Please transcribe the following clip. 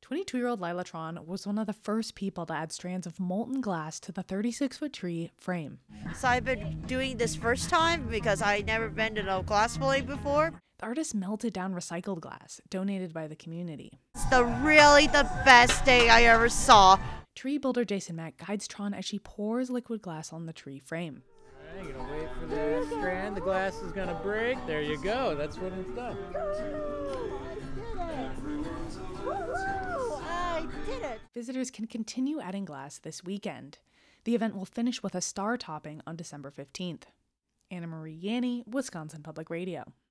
22-year-old Lila Tron was one of the first people to add strands of molten glass to the 36-foot tree frame. So I've been doing this first time because I never been to no glass blowing before. The artist melted down recycled glass donated by the community. It's really the best thing I ever saw. Tree builder Jason Mack guides Tron as she pours liquid glass on the tree frame. All right, gonna wait for that strand. The glass is gonna break. There you go. That's what it's done. I did it. Visitors can continue adding glass this weekend. The event will finish with a star topping on December 15th. Anna Marie Yanni, Wisconsin Public Radio.